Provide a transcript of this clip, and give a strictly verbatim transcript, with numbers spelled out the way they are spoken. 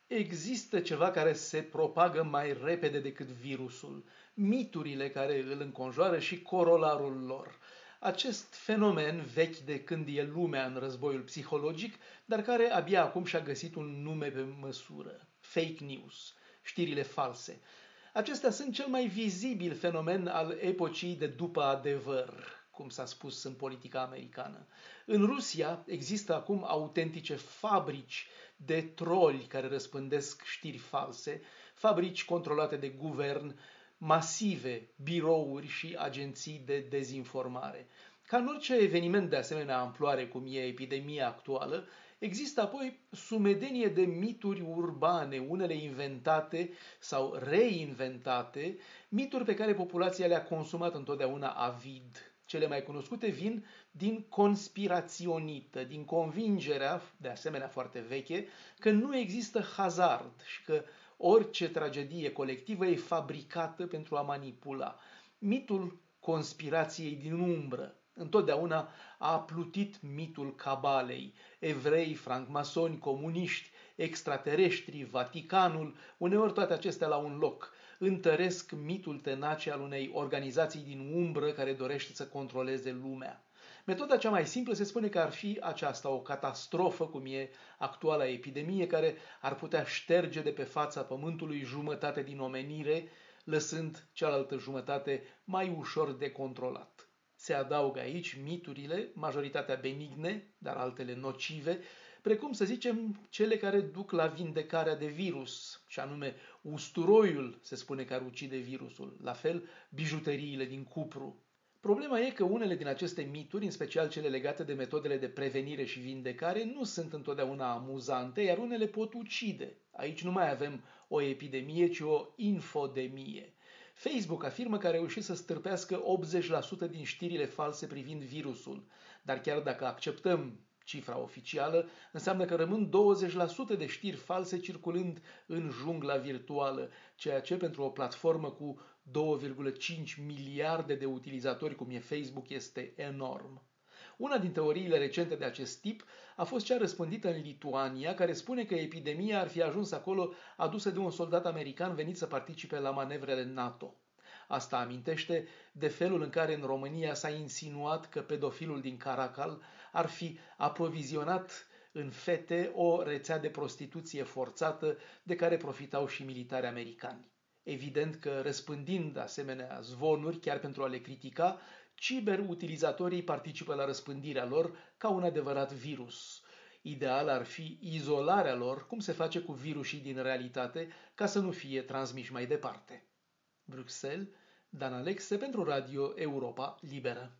Există ceva care se propagă mai repede decât virusul, miturile care îl înconjoară și corolarul lor. Acest fenomen, vechi de când e lumea în războiul psihologic, dar care abia acum și-a găsit un nume pe măsură: fake news, știrile false. Acestea sunt cel mai vizibil fenomen al epocii de după adevăr, cum s-a spus în politica americană. În Rusia există acum autentice fabrici de troli care răspândesc știri false, fabrici controlate de guvern, masive birouri și agenții de dezinformare. Ca în orice eveniment de asemenea amploare cum e epidemia actuală, există apoi sumedenie de mituri urbane, unele inventate sau reinventate, mituri pe care populația le-a consumat întotdeauna avid. Cele mai cunoscute vin din conspiraționită, din convingerea, de asemenea foarte veche, că nu există hazard și că orice tragedie colectivă e fabricată pentru a manipula. Mitul conspirației din umbră întotdeauna a plutit mitul cabalei. Evrei, francmasoni, comuniști, extraterestri, Vaticanul, uneori toate acestea la un loc, întăresc mitul tenace al unei organizații din umbră care dorește să controleze lumea. Metoda cea mai simplă se spune că ar fi aceasta, o catastrofă, cum e actuala epidemie, care ar putea șterge de pe fața pământului jumătate din omenire, lăsând cealaltă jumătate mai ușor de controlat. Se adaugă aici miturile, majoritatea benigne, dar altele nocive, precum să zicem cele care duc la vindecarea de virus, și anume usturoiul se spune că ar ucide virusul, la fel bijuteriile din cupru. Problema e că unele din aceste mituri, în special cele legate de metodele de prevenire și vindecare, nu sunt întotdeauna amuzante, iar unele pot ucide. Aici nu mai avem o epidemie, ci o infodemie. Facebook afirmă că a reușit să stârpească optzeci la sută din știrile false privind virusul, dar chiar dacă acceptăm cifra oficială, înseamnă că rămân douăzeci la sută de știri false circulând în jungla virtuală, ceea ce pentru o platformă cu doi virgulă cinci miliarde de utilizatori cum e Facebook este enorm. Una din teoriile recente de acest tip a fost cea răspândită în Lituania, care spune că epidemia ar fi ajuns acolo adusă de un soldat american venit să participe la manevrele NATO. Asta amintește de felul în care în România s-a insinuat că pedofilul din Caracal ar fi aprovizionat în fete o rețea de prostituție forțată de care profitau și militari americani. Evident că, răspândind asemenea zvonuri, chiar pentru a le critica, ciberutilizatorii participă la răspândirea lor ca un adevărat virus. Ideal ar fi izolarea lor, cum se face cu virusii din realitate, ca să nu fie transmiși mai departe. Bruxelles, Dan Alexe pentru Radio Europa Liberă.